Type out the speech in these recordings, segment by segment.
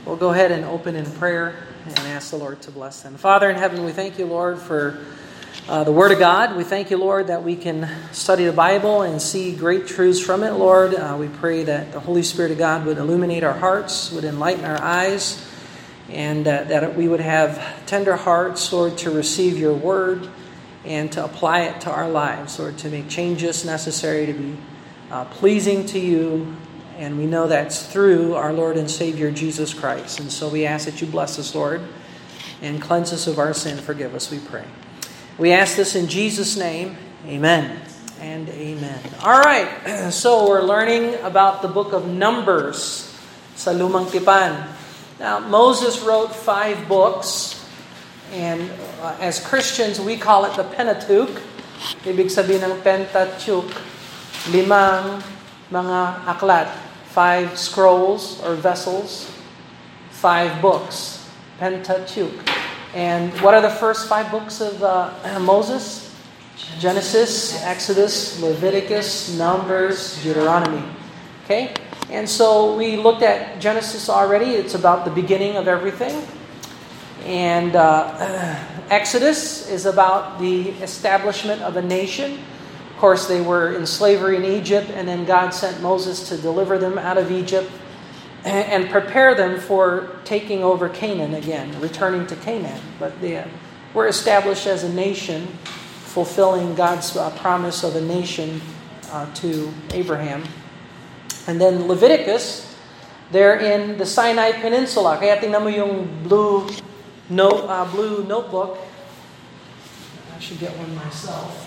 We'll go ahead and open in prayer and ask the Lord to bless them. Father in heaven, we thank you, Lord, for the Word of God. We thank you, Lord, that we can study the Bible and see great truths from it, Lord. We pray that the Holy Spirit of God would illuminate our hearts, would enlighten our eyes, and that we would have tender hearts, Lord, to receive your Word and to apply it to our lives, Lord, to make changes necessary to be pleasing to you. And we know that's through our Lord and Savior, Jesus Christ. And so we ask that you bless us, Lord, and cleanse us of our sin. Forgive us, we pray. We ask this in Jesus' name. Amen and amen. All right, so we're learning about the book of Numbers sa Lumang Tipan. Now, Moses wrote 5 books, and as Christians, we call it the Pentateuch. Ibig sabihin ng Pentateuch, 5 mga aklat, 5 scrolls or vessels, 5 books, Pentateuch. And what are the first 5 books of Moses? Genesis, Exodus, Leviticus, Numbers, Deuteronomy. Okay? And so we looked at Genesis already. It's about the beginning of everything. And Exodus is about the establishment of a nation. Of course, they were in slavery in Egypt, and then God sent Moses to deliver them out of Egypt and prepare them for taking over Canaan again, returning to Canaan. But they were established as a nation, fulfilling God's promise of a nation to Abraham. And then Leviticus, they're in the Sinai Peninsula. Kaya tingnan mo yung blue notebook. I should get one myself.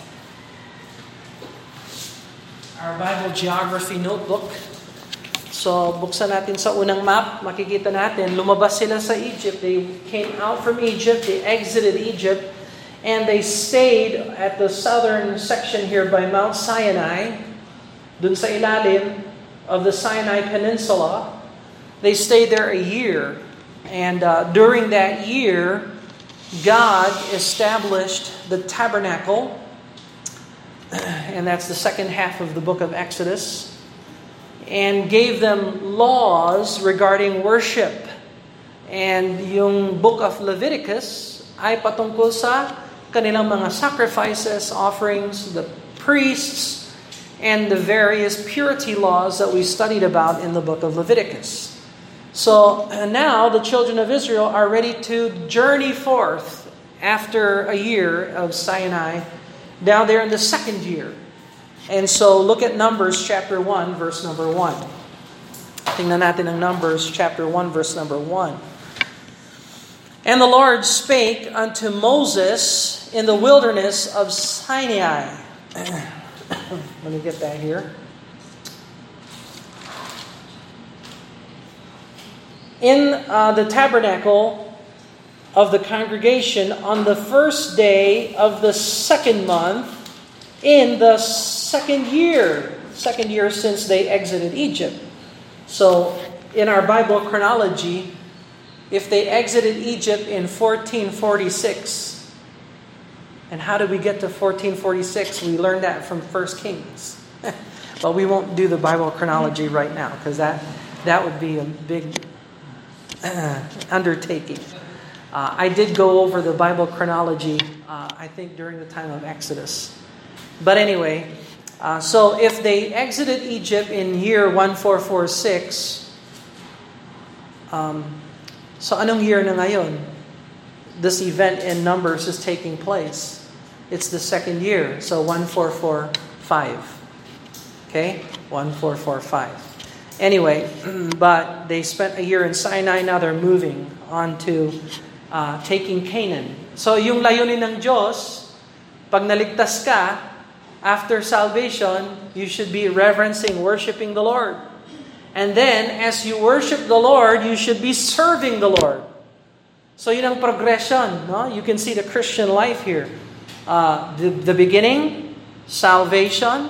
Our Bible geography notebook. So, buksan natin sa unang map, makikita natin, lumabas sila sa Egypt. They came out from Egypt, they exited Egypt, and they stayed at the southern section here by Mount Sinai, dun sa ilalim of the Sinai Peninsula. They stayed there a year, and during that year, God established the tabernacle, and that's the second half of the book of Exodus, and gave them laws regarding worship. And yung book of Leviticus ay patungkol sa kanilang mga sacrifices, offerings, the priests, and the various purity laws that we studied about in the book of Leviticus. So now the children of Israel are ready to journey forth after a year of Sinai. Now they're in the second year. And so look at Numbers chapter 1, verse number 1. Tingnan natin ang Numbers chapter 1, verse number 1. And the Lord spake unto Moses in the wilderness of Sinai. Let me get that here. In the tabernacle of the congregation on the first day of the second month, in the second year since they exited Egypt. So, in our Bible chronology, if they exited Egypt in 1446, and how did we get to 1446? We learned that from 1 Kings. But we won't do the Bible chronology right now, because that would be a big undertaking. I did go over the Bible chronology, I think, during the time of Exodus. But anyway, so if they exited Egypt in year 1446, so anong year na ngayon? This event in Numbers is taking place. It's the second year, so 1445. Okay? 1445. Anyway, but they spent a year in Sinai, now they're moving on to taking Canaan. So yung layunin ng Diyos, pag naligtas ka, after salvation, you should be reverencing, worshiping the Lord. And then, as you worship the Lord, you should be serving the Lord. So yun ang progression. No? You can see the Christian life here. The beginning, salvation,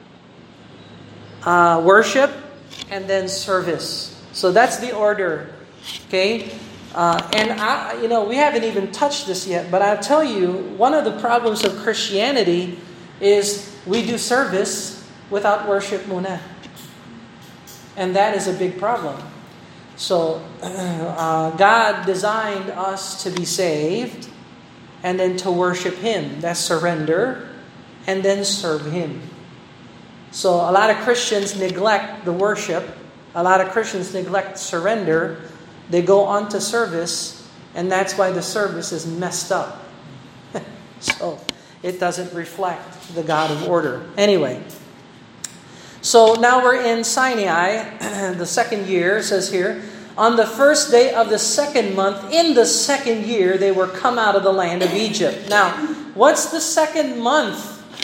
worship, and then service. So that's the order. Okay? We haven't even touched this yet, but I'll tell you, one of the problems of Christianity is we do service without worship muna. And that is a big problem. So, God designed us to be saved and then to worship Him. That's surrender. And then serve Him. So, a lot of Christians neglect the worship. A lot of Christians neglect surrender. They go on to service, and that's why the service is messed up. So, it doesn't reflect the God of order. Anyway. So now we're in Sinai, the second year, it says here, on the first day of the second month, in the second year, they were come out of the land of Egypt. Now, what's the second month?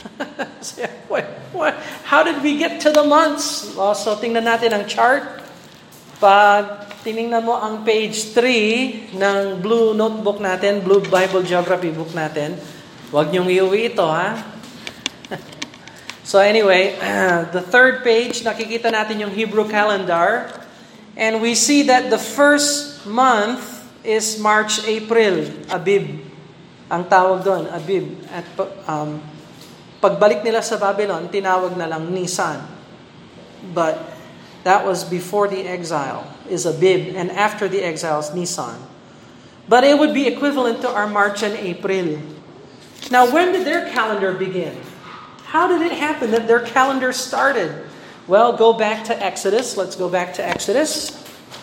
How did we get to the months? So tingnan natin ang chart. Pag tiningnan mo ang page 3 ng blue notebook natin, blue Bible geography book natin, huwag niyong iuwi ito, ha? So anyway, the third page, nakikita natin yung Hebrew calendar. And we see that the first month is March, April, Abib. Ang tawag doon, Abib. At pagbalik nila sa Babylon, tinawag na lang Nisan. But that was before the exile, is Abib. And after the exile is Nisan. But it would be equivalent to our March and April. Now, when did their calendar begin? How did it happen that their calendar started? Well, go back to Exodus. Let's go back to Exodus.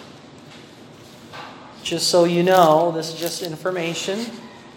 Just so you know, this is just information.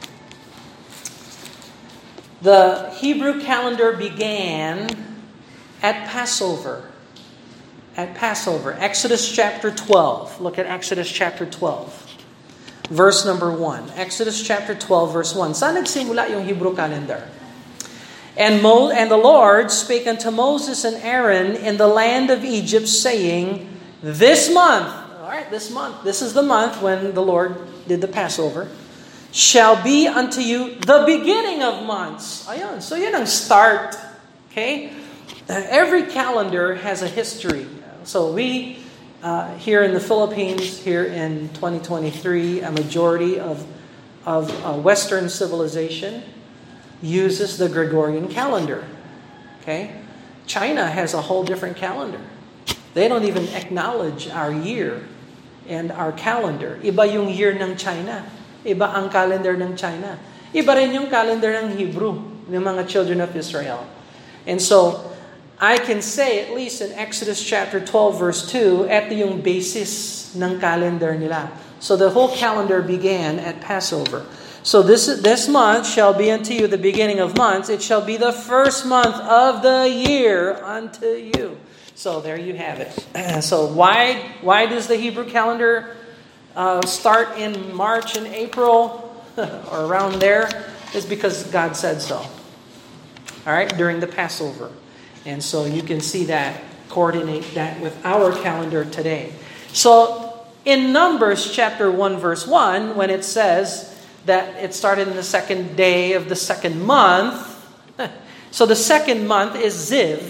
The Hebrew calendar began at Passover. At Passover. Exodus chapter 12. Look at Exodus chapter 12. Verse number 1. Exodus chapter 12, verse 1. Saan nagsimula yung Hebrew calendar? And the Lord spake unto Moses and Aaron in the land of Egypt, saying, this month, all right, this is the month when the Lord did the Passover, shall be unto you the beginning of months. Ayan, so yan ang start. Okay? Every calendar has a history. So we, here in the Philippines, here in 2023, a majority of Western civilization uses the Gregorian calendar. Okay? China has a whole different calendar. They don't even acknowledge our year and our calendar. Iba yung year ng China. Iba ang calendar ng China. Iba rin yung calendar ng Hebrew, ng mga children of Israel. And so, I can say, at least in Exodus chapter 12, verse 2, ito yung basis ng calendar nila. So the whole calendar began at Passover. So this month shall be unto you the beginning of months. It shall be the first month of the year unto you. So there you have it. So why does the Hebrew calendar start in March and April or around there? It's because God said so. All right, during the Passover. And so you can see that, coordinate that with our calendar today. So in Numbers chapter 1 verse 1, when it says that it started in the second day of the second month. So the second month is Ziv.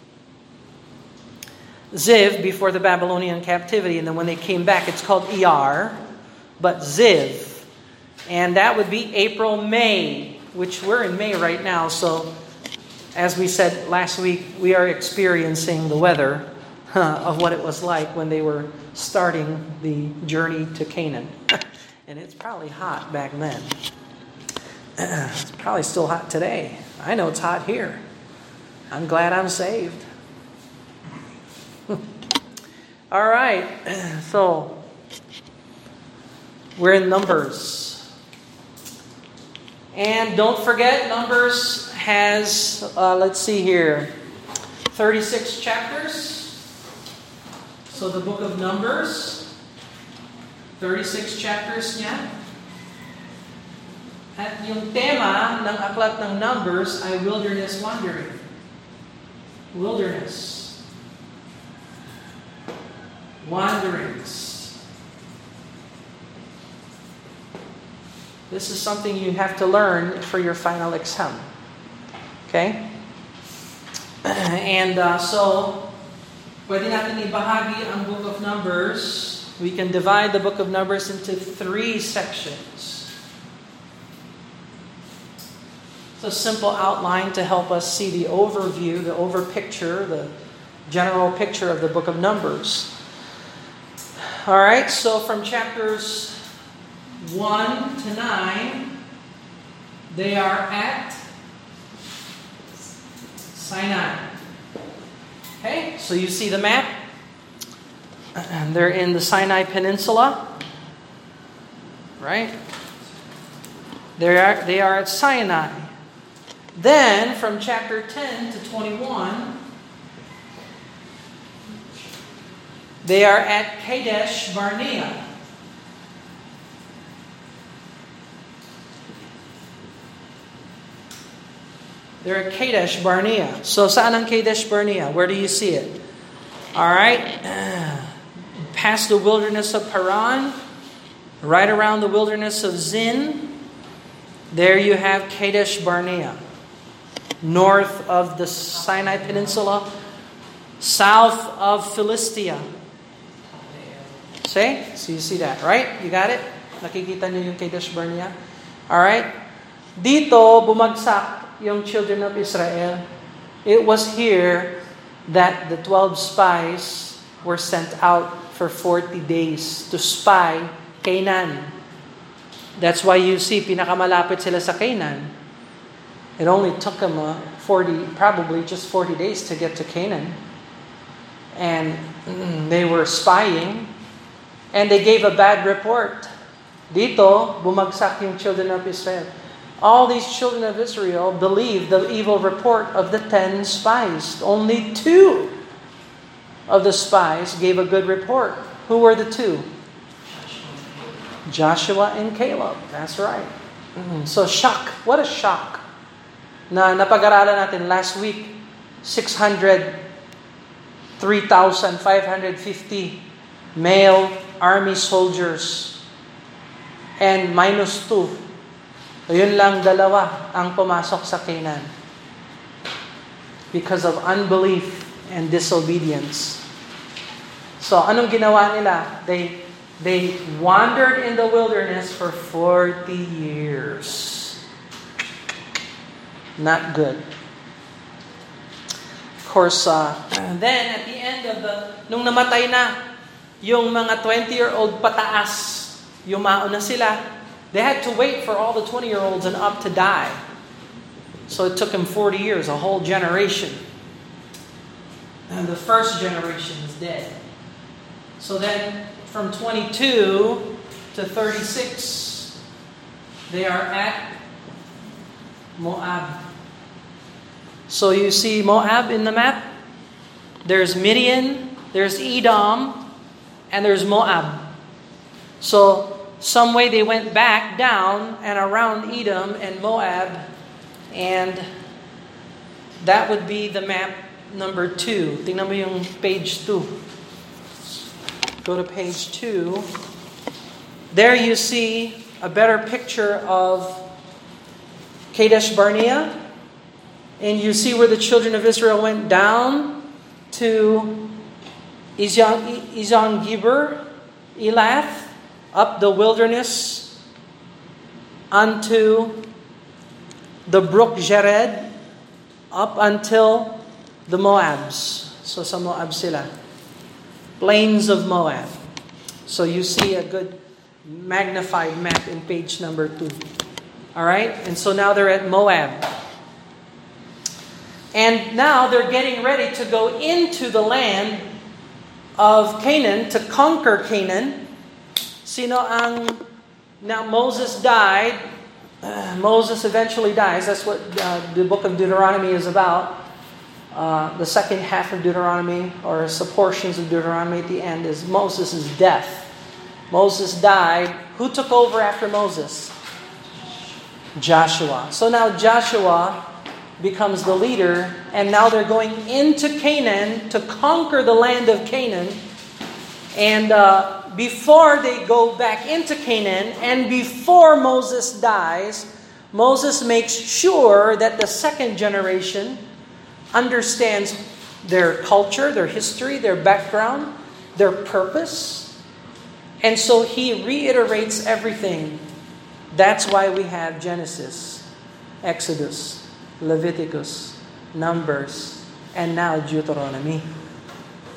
Ziv before the Babylonian captivity. And then when they came back, it's called Iyar. But Ziv. And that would be April, May, which we're in May right now. So as we said last week, we are experiencing the weather of what it was like when they were starting the journey to Canaan. And it's probably hot back then. It's probably still hot today. I know it's hot here. I'm glad I'm saved. All right. So, we're in Numbers. And don't forget, Numbers has, let's see here, 36 chapters. So the book of Numbers, 36 chapters niya. At yung tema ng aklat ng Numbers ay wilderness wandering. Wilderness. Wanderings. This is something you have to learn for your final exam. Okay? And so, pwede natin ibahagi ang book of Numbers. We can divide the book of Numbers into 3 sections. It's a simple outline to help us see the overview, the overpicture, the general picture of the book of Numbers. All right, so from chapters 1 to 9, they are at Sinai. Okay, so you see the map? And they're in the Sinai Peninsula, right? They are at Sinai. Then, from chapter 10 to 21, they are at Kadesh Barnea. They're at Kadesh Barnea. So, saan ang Kadesh Barnea? Where do you see it? All right. Past the wilderness of Paran, right around the wilderness of Zin, there you have Kadesh Barnea. North of the Sinai Peninsula, south of Philistia. See? So you see that, right? You got it? Nakikita niyo yung Kadesh Barnea? Alright? Dito, bumagsak yung children of Israel. It was here that the 12 spies were sent out for 40 days to spy Canaan. That's why you see, pinakamalapit sila sa Canaan. It only took them probably just 40 days to get to Canaan. And they were spying. And they gave a bad report. Dito, bumagsak yung children of Israel. All these children of Israel believed the evil report of the 10 spies. Only 2 of the spies gave a good report. Who were the 2? Joshua and Caleb. That's right. So shock. What a shock. Na napag-aralan natin last week, 3,550 male army soldiers and minus 2. Yun lang 2 ang pumasok sa Canaan because of unbelief and disobedience. So anong ginawa nila? They wandered in the wilderness for 40 years. Not good. Of course, then at the end of nung namatay na, yung mga 20-year-old pataas, yumao na sila, they had to wait for all the 20-year-olds and up to die. So it took them 40 years, a whole generation. And the first generation is dead. So then, from 22 to 36, they are at Moab. So you see Moab in the map? There's Midian, there's Edom, and there's Moab. So some way they went back down and around Edom and Moab, and that would be the map number 2. Tingnan mo yung page 2. Go to page 2. There you see a better picture of Kadesh Barnea. And you see where the children of Israel went down to Ezon-Geber, Elath, up the wilderness unto the brook Jared, up until the Moabs. So sa Moab sila. Plains of Moab. So you see a good magnified map in page number 2. All right? And so now they're at Moab. And now they're getting ready to go into the land of Canaan, to conquer Canaan. Now Moses died. Moses eventually dies. That's what the book of Deuteronomy is about. The second half of Deuteronomy, or some portions of Deuteronomy at the end, is Moses' death. Moses died. Who took over after Moses? Joshua. So now Joshua becomes the leader, and now they're going into Canaan to conquer the land of Canaan. And before they go back into Canaan, and before Moses dies, Moses makes sure that the second generation understands their culture, their history, their background, their purpose. And so he reiterates everything. That's why we have Genesis, Exodus, Leviticus, Numbers, and now Deuteronomy.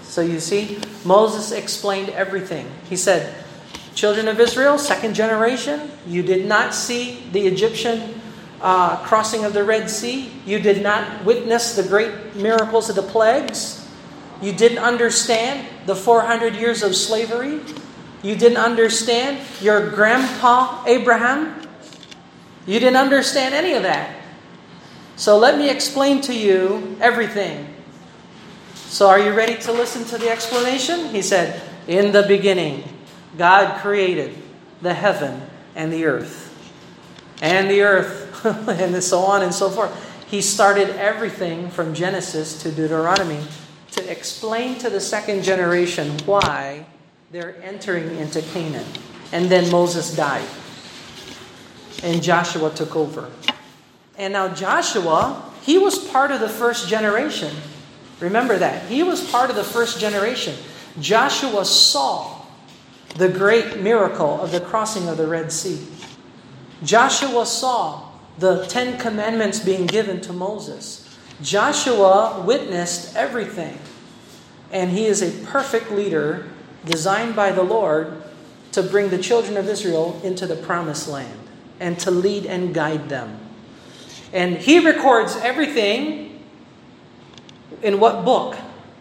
So you see, Moses explained everything. He said, children of Israel, second generation, you did not see the Egyptian crossing of the Red Sea. You did not witness the great miracles of the plagues. You didn't understand the 400 years of slavery. You didn't understand your grandpa Abraham. You didn't understand any of that. So let me explain to you everything. So are you ready to listen to the explanation? He said, in the beginning, God created the heaven and the earth. And the earth, and so on and so forth. He started everything from Genesis to Deuteronomy to explain to the second generation why they're entering into Canaan. And then Moses died. And Joshua took over. And now Joshua, he was part of the first generation. Remember that. He was part of the first generation. Joshua saw the great miracle of the crossing of the Red Sea. Joshua saw the 10 Commandments being given to Moses. Joshua witnessed everything. And he is a perfect leader designed by the Lord to bring the children of Israel into the promised land and to lead and guide them. And he records everything in what book?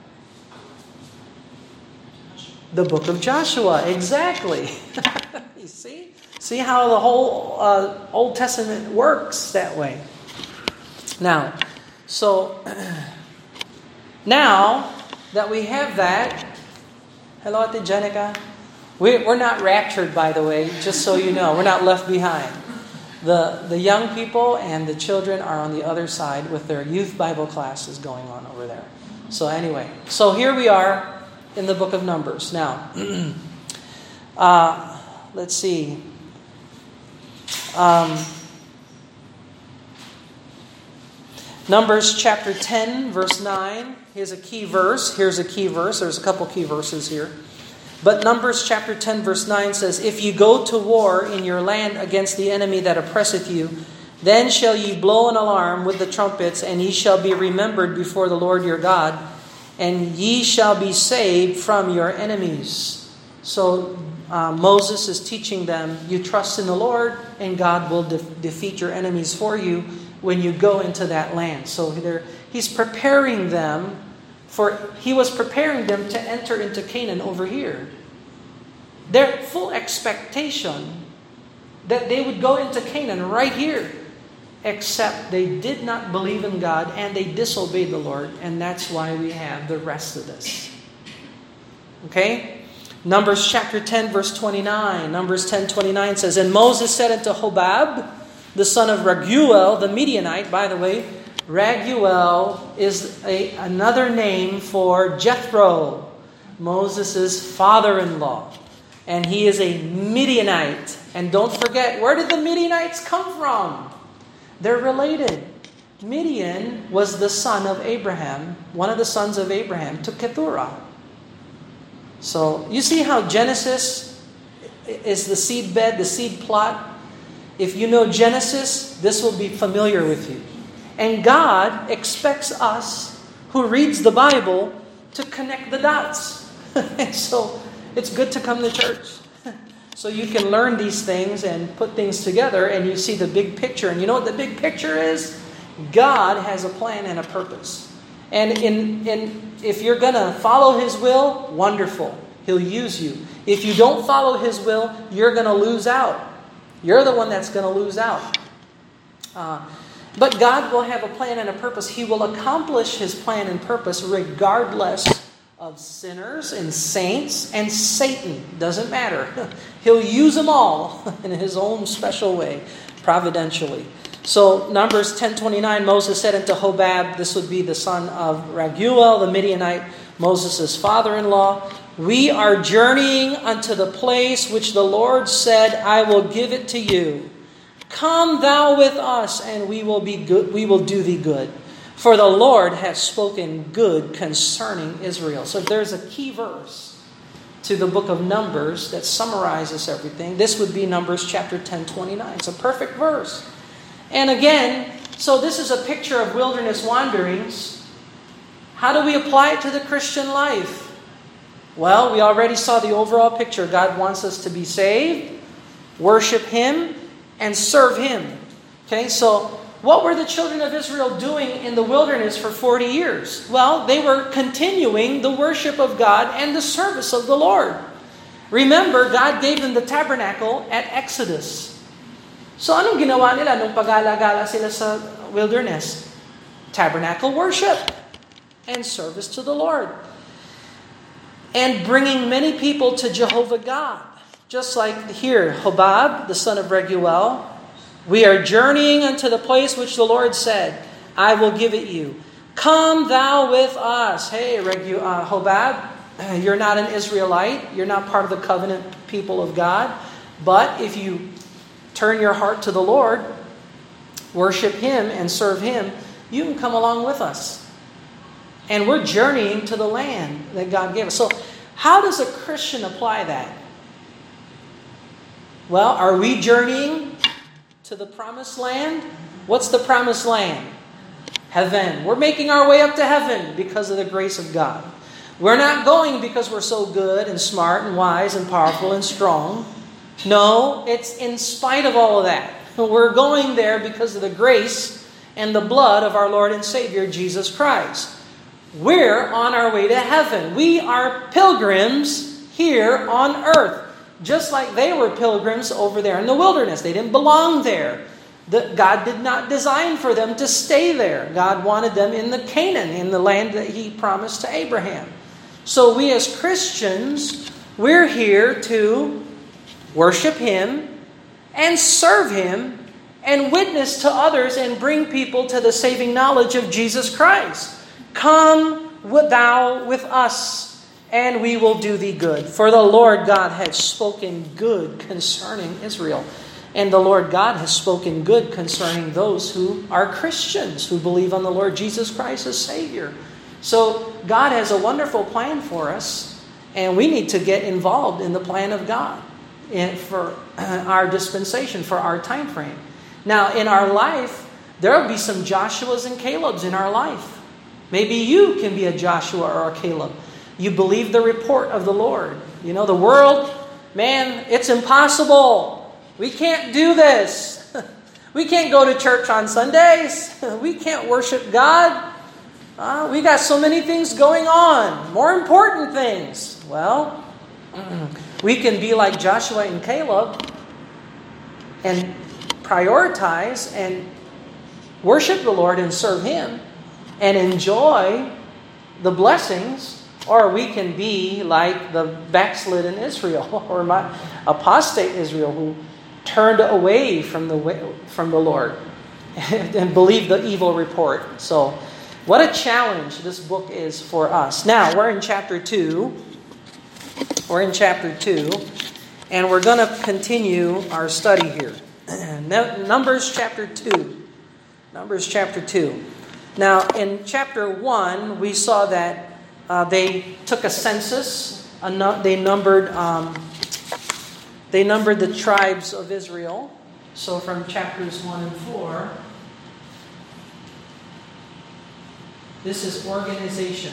The book of Joshua, exactly. You see? See how the whole Old Testament works that way. Now that we have that, hello, Ate Jenica. We're not raptured, by the way, just so you know. We're not left behind. The young people and the children are on the other side with their youth Bible classes going on over there. So anyway, so here we are in the book of Numbers. Now, let's see. Numbers chapter 10, verse 9. Here's a key verse. There's a couple key verses here. But Numbers chapter 10 verse 9 says, if you go to war in your land against the enemy that oppresseth you, then shall ye blow an alarm with the trumpets, and ye shall be remembered before the Lord your God, and ye shall be saved from your enemies. So Moses is teaching them, you trust in the Lord, and God will defeat your enemies for you when you go into that land. So he's preparing them. He was preparing them to enter into Canaan over here. Their full expectation that they would go into Canaan right here, except they did not believe in God and they disobeyed the Lord, and that's why we have the rest of this. Okay? Numbers chapter 10 verse 29. Numbers 10:29 says, and Moses said unto Hobab, the son of Raguel, the Midianite, by the way, Raguel is another name for Jethro, Moses' father-in-law. And he is a Midianite. And don't forget, where did the Midianites come from? They're related. Midian was the son of Abraham, one of the sons of Abraham, to Keturah. So you see how Genesis is the seed bed, the seed plot? If you know Genesis, this will be familiar with you. And God expects us who reads the Bible to connect the dots. And so it's good to come to church. So you can learn these things and put things together and you see the big picture. And you know what the big picture is? God has a plan and a purpose. And if you're going to follow His will, wonderful. He'll use you. If you don't follow His will, you're going to lose out. You're the one that's going to lose out. But God will have a plan and a purpose. He will accomplish His plan and purpose regardless of sinners and saints and Satan. Doesn't matter. He'll use them all in His own special way, providentially. So Numbers 10:29, Moses said unto Hobab, this would be the son of Raguel, the Midianite, Moses' father-in-law, we are journeying unto the place which the Lord said, I will give it to you. Come thou with us, and we will be good. We will do thee good. For the Lord hath spoken good concerning Israel. So there's a key verse to the book of Numbers that summarizes everything. This would be Numbers chapter 10:29. It's a perfect verse. And again, so this is a picture of wilderness wanderings. How do we apply it to the Christian life? Well, we already saw the overall picture. God wants us to be saved, worship Him, and serve Him. Okay, so what were the children of Israel doing in the wilderness for 40 years? Well, they were continuing the worship of God and the service of the Lord. Remember, God gave them the tabernacle at Exodus. So anong ginawa nila nung pag-alagala sila sa wilderness? Tabernacle worship and service to the Lord. And bringing many people to Jehovah God. Just like here, Hobab, the son of Reguel, we are journeying unto the place which the Lord said, I will give it you. Come thou with us. Hey, Hobab, you're not an Israelite. You're not part of the covenant people of God. But if you turn your heart to the Lord, worship Him and serve Him, you can come along with us. And we're journeying to the land that God gave us. So how does a Christian apply that? Well, are we journeying to the promised land? What's the promised land? Heaven. We're making our way up to heaven because of the grace of God. We're not going because we're so good and smart and wise and powerful and strong. No, it's in spite of all of that. We're going there because of the grace and the blood of our Lord and Savior, Jesus Christ. We're on our way to heaven. We are pilgrims here on earth. Just like they were pilgrims over there in the wilderness. They didn't belong there. God did not design for them to stay there. God wanted them in the Canaan, in the land that He promised to Abraham. So we as Christians, we're here to worship Him and serve Him and witness to others and bring people to the saving knowledge of Jesus Christ. Come thou with us, and we will do thee good. For the Lord God has spoken good concerning Israel. And the Lord God has spoken good concerning those who are Christians, who believe on the Lord Jesus Christ as Savior. So God has a wonderful plan for us, and we need to get involved in the plan of God for our dispensation, for our time frame. Now, in our life, there will be some Joshuas and Calebs in our life. Maybe you can be a Joshua or a Caleb. You believe the report of the Lord. You know, the world, man, it's impossible. We can't do this. We can't go to church on Sundays. We can't worship God. We got so many things going on. More important things. Well, we can be like Joshua and Caleb and prioritize and worship the Lord and serve Him and enjoy the blessings. Or we can be like the backslidden Israel or my apostate Israel who turned away from the Lord and believed the evil report. So what a challenge this book is for us. Now, we're in chapter 2. We're in chapter 2, and we're going to continue our study here. Numbers chapter 2. Numbers chapter 2. Now, in chapter 1, we saw that they took a census. They numbered the tribes of Israel. So from chapters 1 and 4, this is organization.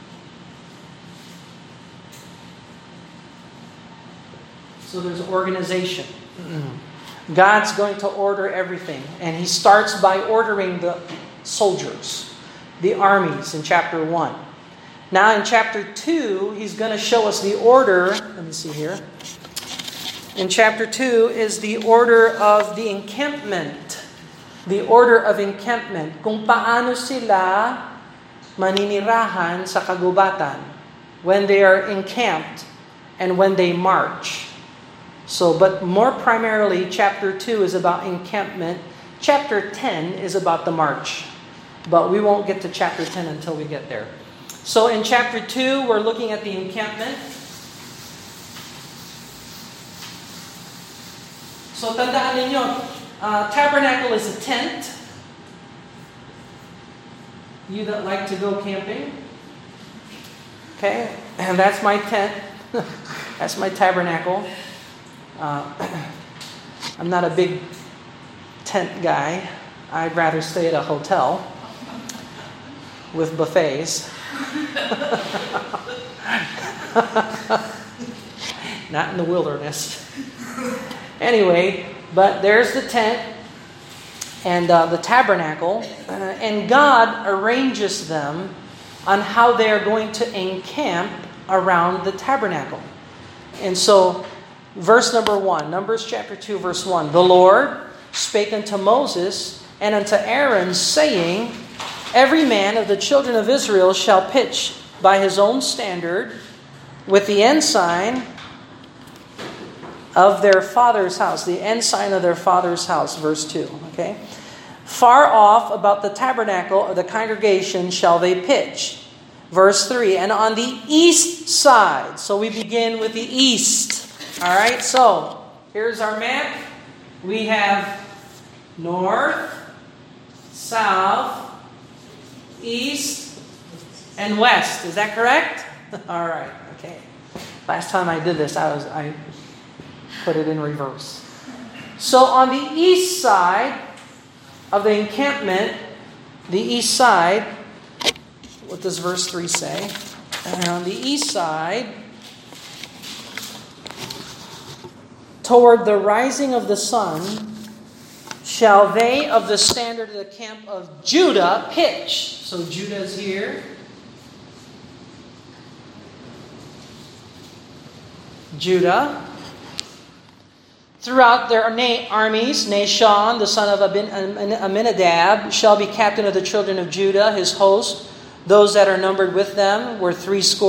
So there's organization. God's going to order everything. And He starts by ordering the soldiers, the armies in chapter 1. Now in chapter 2, He's going to show us the order. Let me see here. In chapter 2 is the order of the encampment. The order of encampment. Kung paano sila maninirahan sa kagubatan when they are encamped and when they march. So, but more primarily, chapter 2 is about encampment. Chapter 10 is about the march. But we won't get to chapter 10 until we get there. So in chapter 2, we're looking at the encampment. So tandaan ninyo, tabernacle is a tent. You that like to go camping. Okay, and that's my tent. That's my tabernacle. I'm not a big tent guy. I'd rather stay at a hotel with buffets. Not in the wilderness. Anyway, but there's the tent and the tabernacle, and God arranges them on how they are going to encamp around the tabernacle. And so, verse number 1, Numbers chapter 2, verse 1, the Lord spake unto Moses and unto Aaron, saying, every man of the children of Israel shall pitch by his own standard with the ensign of their father's house. The ensign of their father's house, verse 2. Okay? Far off about the tabernacle of the congregation shall they pitch. Verse 3, and on the east side. So we begin with the east. All right, so here's our map. We have north, south, east, and west. Is that correct? All right, okay. Last time I did this, I put it in reverse. So on the east side of the encampment, the east side, what does verse 3 say? And on the east side, toward the rising of the sun, shall they of the standard of the camp of Judah pitch. So Judah's here. Judah. Throughout their armies, Nahshon, the son of Amminadab, shall be captain of the children of Judah, his host. Those that are numbered with them were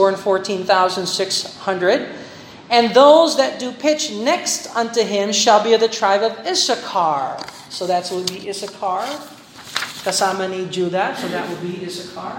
314,600. And those that do pitch next unto him shall be of the tribe of Issachar. So that will be Issachar. Kasama ni Judah, so that will be Issachar.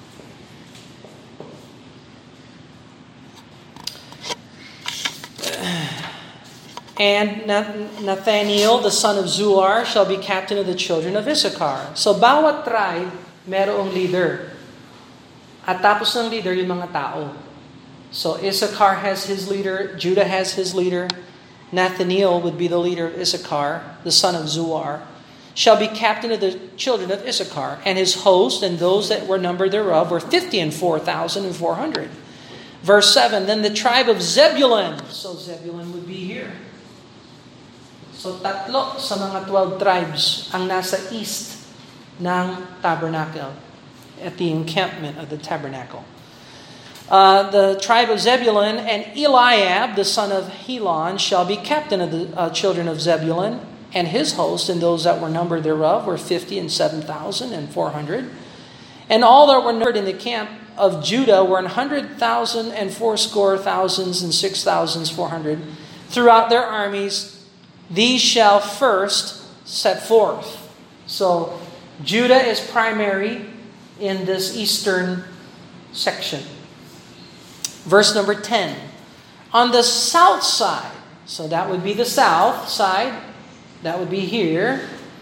And Nathaniel, the son of Zuar, shall be captain of the children of Issachar. So bawat tribe, merong leader. At tapos ng leader, yung mga tao. So Issachar has his leader, Judah has his leader. Nathaniel would be the leader of Issachar, the son of Zuar, shall be captain of the children of Issachar. And his host and those that were numbered thereof were 54,400. Verse 7, then the tribe of Zebulun. So Zebulun would be here. So tatlo sa mga 12 tribes ang nasa east ng tabernacle at the encampment of the tabernacle. The tribe of Zebulun and Eliab, the son of Helon, shall be captain of the children of Zebulun, and his host and those that were numbered thereof were 57,400. And all that were numbered in the camp of Judah were 100,000 and fourscore thousands and 6,400. Throughout their armies, these shall first set forth. So Judah is primary in this eastern section. Verse number 10. On the south side, so that would be the south side, that would be here,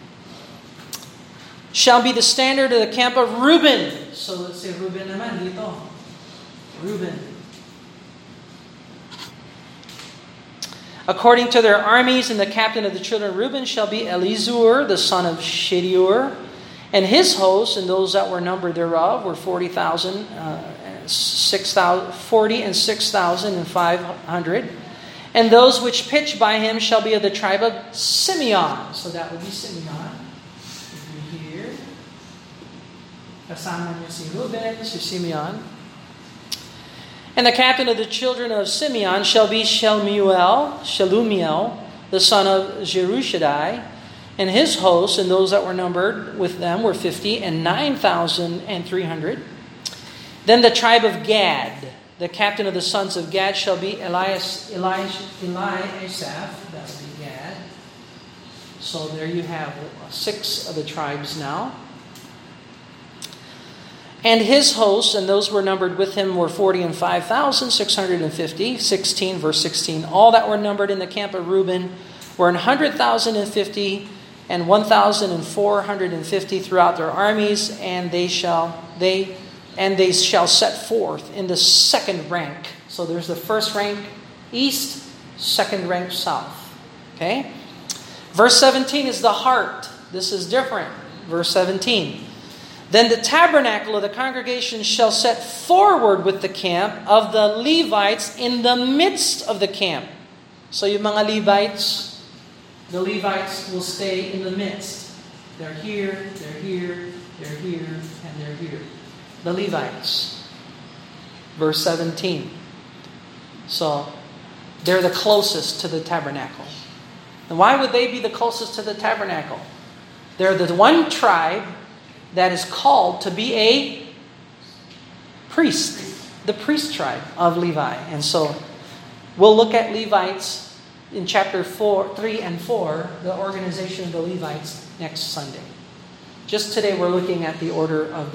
shall be the standard of the camp of Reuben. So let's say Reuben naman dito. Reuben. According to their armies, and the captain of the children of Reuben shall be Elizur, the son of Shedeur, and his hosts, and those that were numbered thereof, were 40,000, 40 and 6,500. And those which pitch by him shall be of the tribe of Simeon. So that would be Simeon. Would be here. Kasama niya si Reuben, si Simeon. And the captain of the children of Simeon shall be Shelumiel, the son of Jerushadai, and his hosts, and those that were numbered with them were 50 and 9,300. Then the tribe of Gad, the captain of the sons of Gad shall be Eliasaph, that would be Gad. So there you have 6 of the tribes now. And his hosts, and those who were numbered with him, were 40 and 5,650. 16, verse 16. All that were numbered in the camp of Reuben were 100,050 and 1,450 throughout their armies, and they shall set forth in the second rank. So there's the first rank east, second rank south. Okay? Verse 17 is the heart. This is different. Verse 17. Then the tabernacle of the congregation shall set forward with the camp of the Levites in the midst of the camp. So yung mga Levites, the Levites will stay in the midst. They're here, they're here, they're here, and they're here. The Levites. Verse 17. So, they're the closest to the tabernacle. And why would they be the closest to the tabernacle? They're the one tribe that is called to be a priest. The priest tribe of Levi. And so, we'll look at Levites in chapter 3 and 4, the organization of the Levites, next Sunday. Just today we're looking at the order of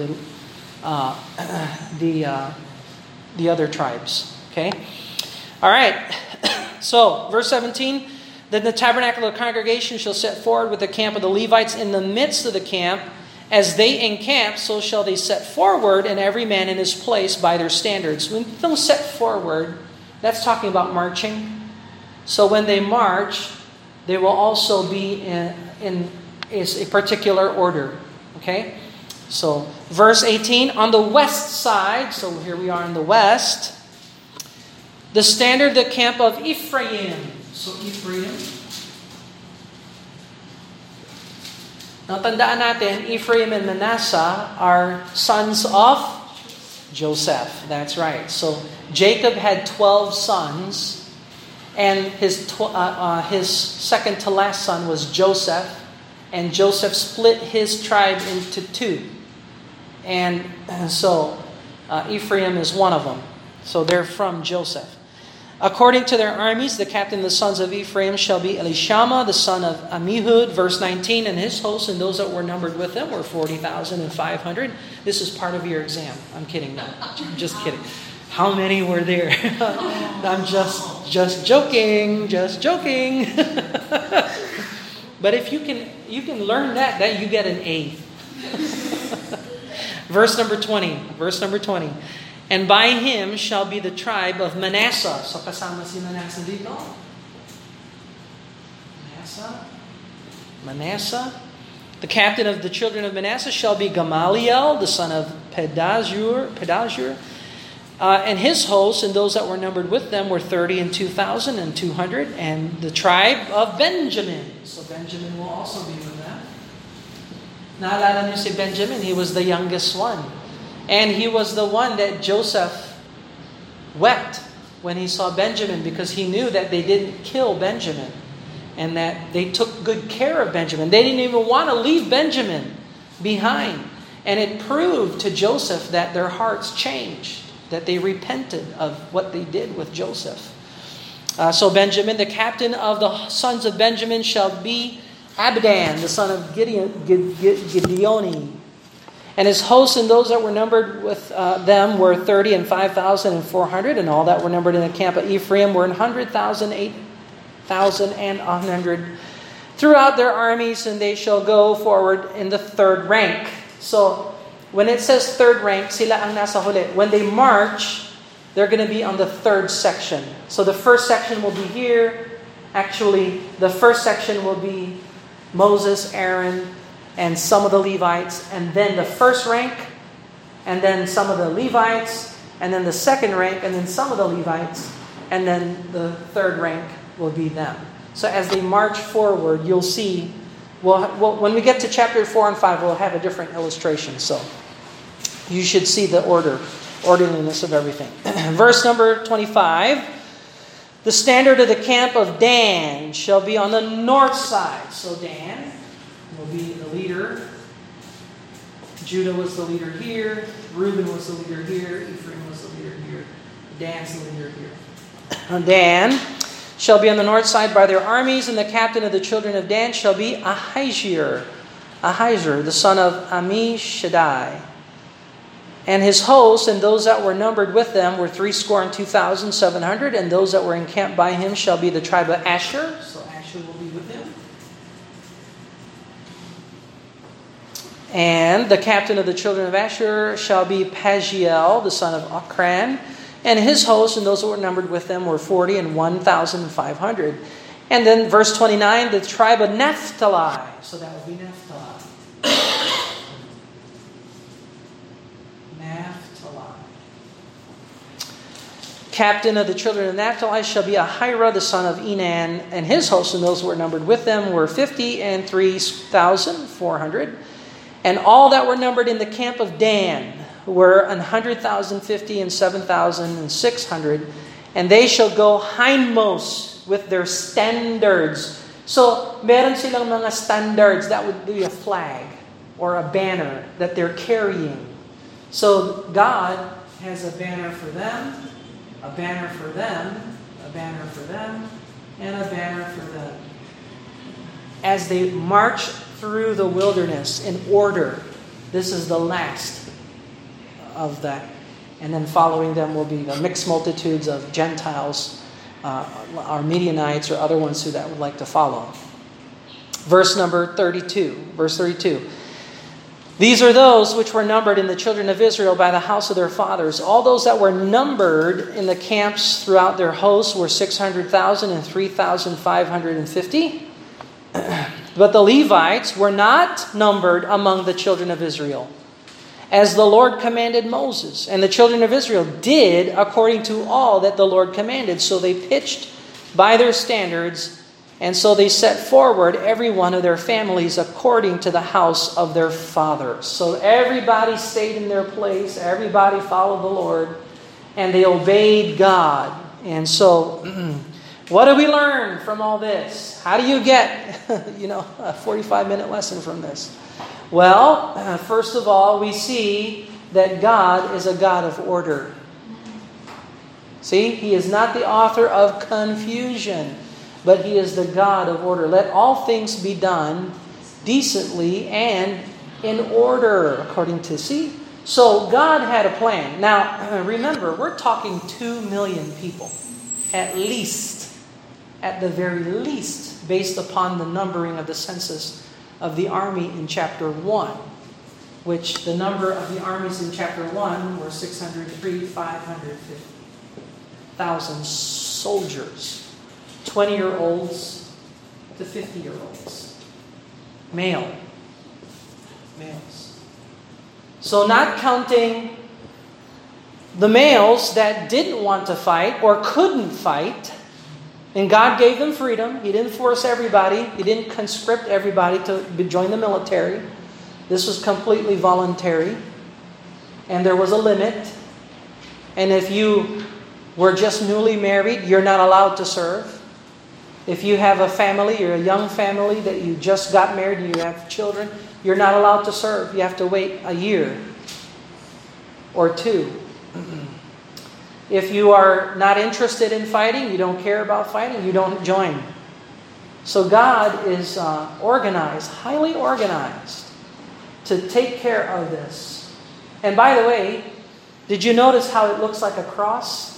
the other tribes. Okay? All right. So, verse 17, then the tabernacle of the congregation shall set forward with the camp of the Levites in the midst of the camp. As they encamp, so shall they set forward, and every man in his place by their standards. When they set forward, that's talking about marching. So when they march, they will also be in a particular order. Okay? So, verse 18, on the west side, so here we are in the west, the standard, the camp of Ephraim. So, Ephraim. Now, tandaan natin, Ephraim and Manasseh are sons of Joseph. That's right. So, Jacob had 12 sons, and his second to last son was Joseph, and Joseph split his tribe into two. And so, Ephraim is one of them. So, they're from Joseph. According to their armies, the captain of the sons of Ephraim shall be Elishama, the son of Ammihud. Verse 19, and his hosts and those that were numbered with them were 40,500. This is part of your exam. I'm kidding. No, I'm just kidding. How many were there? I'm just joking. Just joking. But if you can learn that you get an A. Verse number 20. And by him shall be the tribe of Manasseh. So kasama si Manasseh dito. Manasseh. The captain of the children of Manasseh shall be Gamaliel, the son of Pedazur. And his hosts and those that were numbered with them were 32,200. And the tribe of Benjamin. So Benjamin will also be with them. Naalala niyo si Benjamin? He was the youngest one. And he was the one that Joseph wept when he saw Benjamin, because he knew that they didn't kill Benjamin and that they took good care of Benjamin. They didn't even want to leave Benjamin behind. And it proved to Joseph that their hearts changed, that they repented of what they did with Joseph. So Benjamin, the captain of the sons of Benjamin shall be Abidan, the son of Gideoni. And his hosts and those that were numbered with them were 35,400, and all that were numbered in the camp of Ephraim were 100,000, 8,000, and 100 throughout their armies, and they shall go forward in the third rank. So, when it says third rank, sila ang nasa huli. When they march, they're going to be on the third section. So the first section will be here. Actually, the first section will be Moses, Aaron, and some of the Levites, and then the first rank, and then some of the Levites, and then the second rank, and then some of the Levites, and then the third rank will be them. So as they march forward, you'll see, when we get to chapter 4 and 5, we'll have a different illustration. So you should see the orderliness of everything. Verse number 25, the standard of the camp of Dan shall be on the north side. So Dan will be the leader. Judah was the leader here. Reuben was the leader here. Ephraim was the leader here. Dan's the leader here. Dan shall be on the north side by their armies, and the captain of the children of Dan shall be Ahijah, the son of Ammishaddai. And his hosts and those that were numbered with them were 62,700, and those that were encamped by him shall be the tribe of Asher. So Asher will be with him. And the captain of the children of Asher shall be Pagiel, the son of Ochran. And his hosts and those that were numbered with them were 40 and 1,500. And then verse 29, the tribe of Naphtali. So that would be Naphtali. captain of the children of Naphtali shall be Ahira, the son of Enan, and his host, and those who were numbered with them were 50,003,400. And all that were numbered in the camp of Dan were 100,050 and 7,600. And they shall go hindmost with their standards. So, meron silang mga standards. That would be a flag or a banner that they're carrying. So, God has a banner for them, a banner for them, a banner for them, and a banner for them. As they march through the wilderness in order, this is the last of that. And then following them will be the mixed multitudes of Gentiles, Armenianites, or other ones who that would like to follow. Verse 32. These are those which were numbered in the children of Israel by the house of their fathers. All those that were numbered in the camps throughout their hosts were 600,000 and 3,550. But the Levites were not numbered among the children of Israel, as the Lord commanded Moses. And the children of Israel did according to all that the Lord commanded. So they pitched by their standards, and so they set forward every one of their families according to the house of their fathers. So everybody stayed in their place, everybody followed the Lord, and they obeyed God. And so, what do we learn from all this? How do you get, a 45-minute lesson from this? Well, first of all, we see that God is a God of order. See, He is not the author of confusion, but He is the God of order. Let all things be done decently and in order, according to, see? So God had a plan. Now, remember, we're talking 2 million people, at least, at the very least, based upon the numbering of the census of the army in chapter 1, which the number of the armies in chapter 1 were 603,550,000 soldiers, 20-year-olds to 50-year-olds, males. So not counting the males that didn't want to fight or couldn't fight. And God gave them freedom. He didn't force everybody. He didn't conscript everybody to join the military. This was completely voluntary. And there was a limit. And if you were just newly married, you're not allowed to serve. If you have a family, you're a young family that you just got married and you have children, you're not allowed to serve. You have to wait a year or two. If you are not interested in fighting, you don't care about fighting, you don't join. So God is organized, highly organized, to take care of this. And by the way, did you notice how it looks like a cross?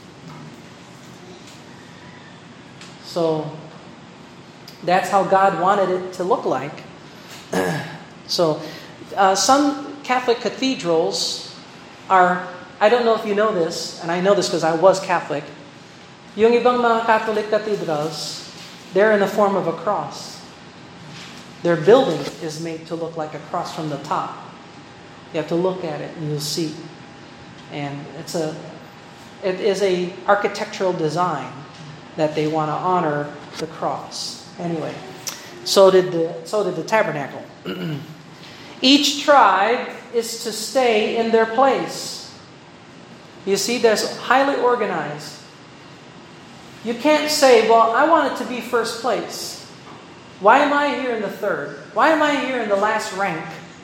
So that's how God wanted it to look like. So some Catholic cathedrals are, I don't know if you know this, and I know this because I was Catholic. Yung ibang mga Catholic cathedrals, they're in the form of a cross. Their building is made to look like a cross from the top. You have to look at it and you'll see. And it is a architectural design that they want to honor the cross. Anyway, so did the tabernacle. Each tribe is to stay in their place. You see, that's highly organized. You can't say, well, I want it to be first place. Why am I here in the third? Why am I here in the last rank?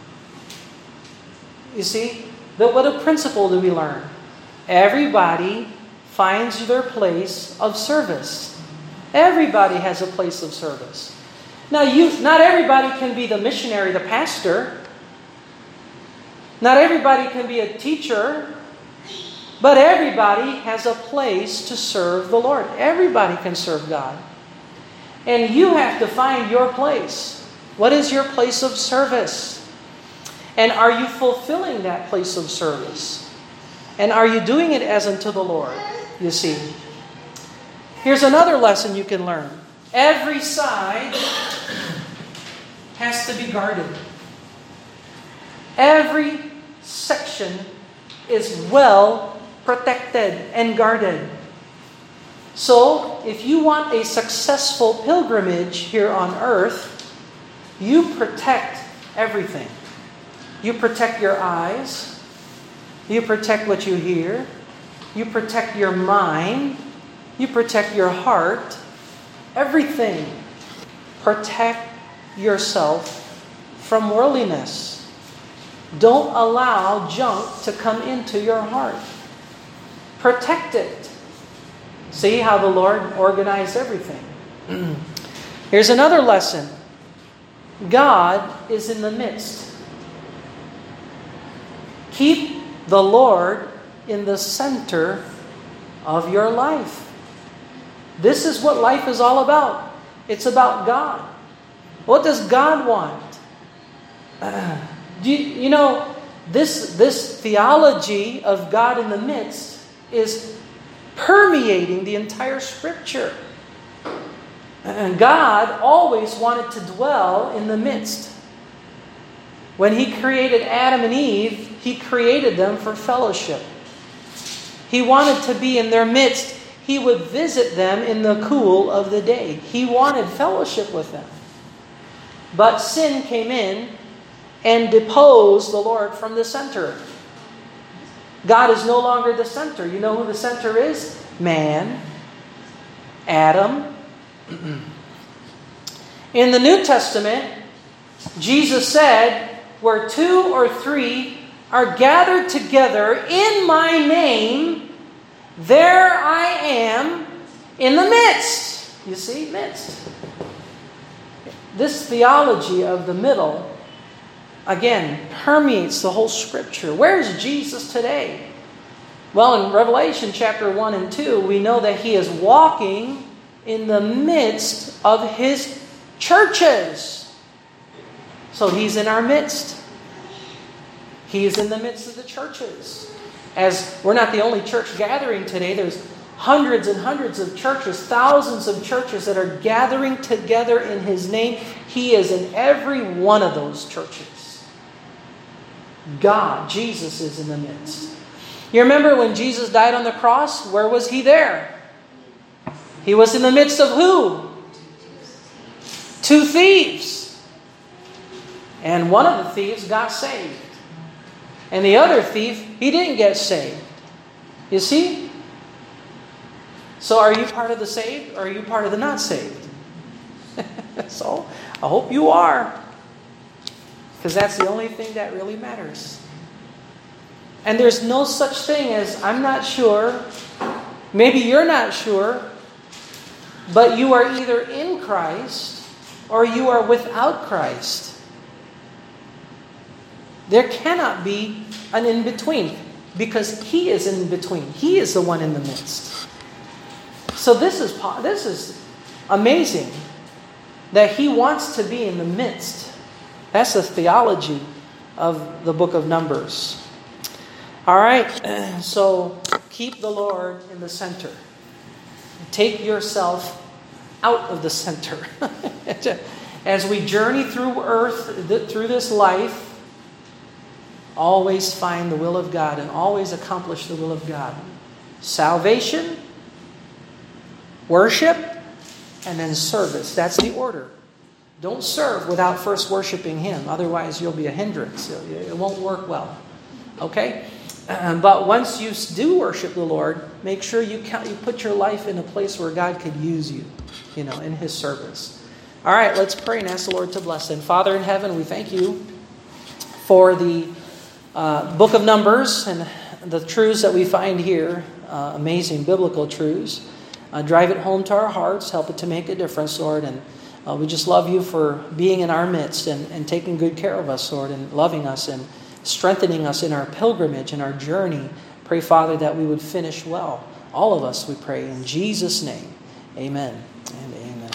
You see, what a principle do we learn? Everybody finds their place of service. Everybody has a place of service. Now, not everybody can be the missionary, the pastor. Not everybody can be a teacher. But everybody has a place to serve the Lord. Everybody can serve God. And you have to find your place. What is your place of service? And are you fulfilling that place of service? And are you doing it as unto the Lord? You see. Here's another lesson you can learn. Every side has to be guarded. Every section is well protected and guarded. So, if you want a successful pilgrimage here on earth, you protect everything. You protect your eyes. You protect what you hear. You protect your mind. You protect your heart. Everything. Protect yourself from worldliness. Don't allow junk to come into your heart. Protect it. See how the Lord organized everything. Here's another lesson. God is in the midst. Keep the Lord in the center of your life. This is what life is all about. It's about God. What does God want? You know, this theology of God in the midst is permeating the entire Scripture. And God always wanted to dwell in the midst. When He created Adam and Eve, He created them for fellowship. He wanted to be in their midst. He would visit them in the cool of the day. He wanted fellowship with them. But sin came in and deposed the Lord from the center. God is no longer the center. You know who the center is? Man. Adam. In the New Testament, Jesus said, where 2 or 3 are gathered together in my name, there I am in the midst. You see, midst. This theology of the middle, again, permeates the whole Scripture. Where is Jesus today? Well, in Revelation chapter 1 and 2, we know that He is walking in the midst of His churches. So He's in our midst. He is in the midst of the churches. As we're not the only church gathering today, there's hundreds and hundreds of churches, thousands of churches that are gathering together in His name. He is in every one of those churches. God, Jesus, is in the midst. You remember when Jesus died on the cross? Where was He there? He was in the midst of who? 2 thieves. And one of the thieves got saved. And the other thief, he didn't get saved. You see? So are you part of the saved or are you part of the not saved? So I hope you are. Because that's the only thing that really matters. And there's no such thing as, I'm not sure, maybe you're not sure, but you are either in Christ or you are without Christ. There cannot be an in-between because He is in between. He is the one in the midst. So this is amazing that He wants to be in the midst. That's the theology of the book of Numbers. All right, so keep the Lord in the center. Take yourself out of the center. As we journey through earth, through this life, always find the will of God and always accomplish the will of God. Salvation, worship, and then service. That's the order. Don't serve without first worshiping Him. Otherwise, you'll be a hindrance. It won't work well. Okay? But once you do worship the Lord, make sure you put your life in a place where God could use you, in His service. All right, let's pray and ask the Lord to bless. And Father in heaven, we thank You for the book of Numbers and the truths that we find here, amazing biblical truths. Drive it home to our hearts, help it to make a difference, Lord. And we just love You for being in our midst and taking good care of us, Lord, and loving us and strengthening us in our pilgrimage and our journey. Pray, Father, that we would finish well. All of us, we pray in Jesus' name. Amen and amen.